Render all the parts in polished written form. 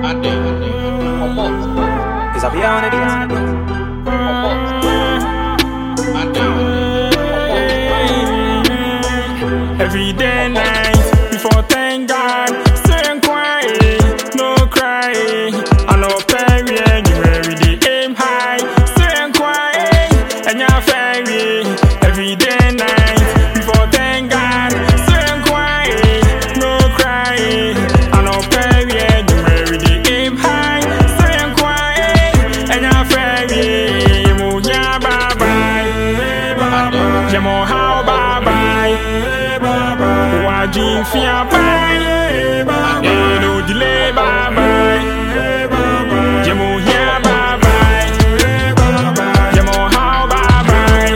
Is that beyond it? Every day night before thank God, saying quiet, no crying. I know perry anywhere we dey aim high, saying quiet and you're fairy. Every day night before thank God, saying quiet, no crying. I know perry anywhere we dey aim high, saying quiet and you're fairy. Munya bye bye, Jamo how bye bye. Wajin fia bye, no delay bye bye. Jamo here bye bye, Jamo how bye bye.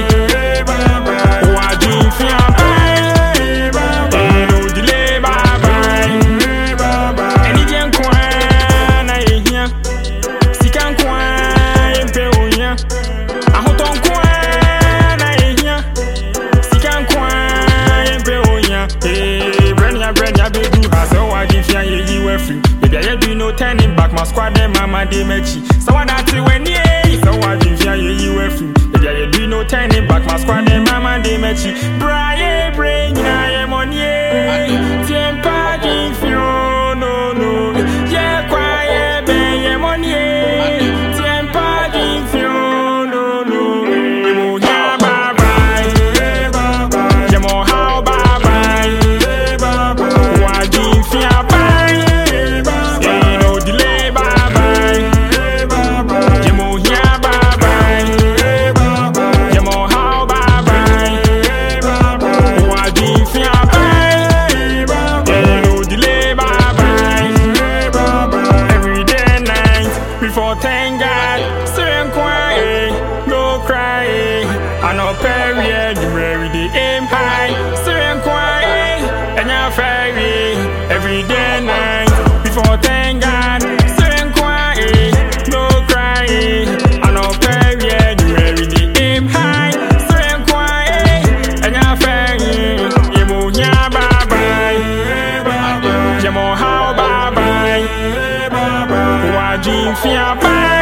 Wajin fia bye, no delay bye bye. Any jen kwana ehia, sikan kwana empe onya. Ahoton kwana ehia, sikan kwana empe onya. Brenya be do has so I give ya ye were free. Baby I do no turning back, my squad them mama de mechi. So I that when ye so I give ya ye were free. Baby I do no turning back, my squad them mama de mechi. Braye brenya ye money. Tiempa give you no. Yeah quiet be ye money. Tiempa give you no. Mo ya bye bye. Jamo how bye bye. Wajin fia bye, no delay bye bye. Jamo here bye bye, Jamo how bye bye. Wajin fia bye, no delay bye bye. Every day night before thank God, saying quiet, no crying. I know perry anywhere we aim high, saying quiet and you're fairy. Every day night before thank God, saying quiet, no crying. I know perry anywhere we aim high, saying quiet and you're fairy. Yemo here bye bye, Yemo how bye bye. Wajin fia bye.